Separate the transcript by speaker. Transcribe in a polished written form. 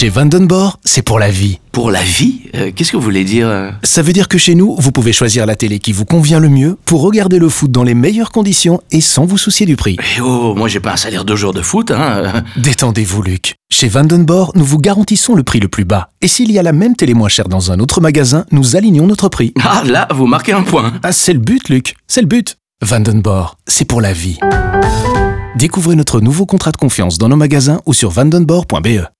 Speaker 1: Chez Vandenborg, c'est pour la vie.
Speaker 2: Pour la vie qu'est-ce que vous voulez dire
Speaker 1: Ça veut dire que chez nous, vous pouvez choisir la télé qui vous convient le mieux pour regarder le foot dans les meilleures conditions et sans vous soucier du prix.
Speaker 2: Eh oh, moi j'ai pas un salaire de joueur de foot, hein.
Speaker 1: Détendez-vous, Luc. Chez Vandenborg, nous vous garantissons le prix le plus bas. Et s'il y a la même télé moins chère dans un autre magasin, nous alignons notre prix.
Speaker 2: Ah, là, vous marquez un point.
Speaker 1: Ah, c'est le but, Luc. C'est le but. Vandenborg, c'est pour la vie. Découvrez notre nouveau contrat de confiance dans nos magasins ou sur vandenborg.be.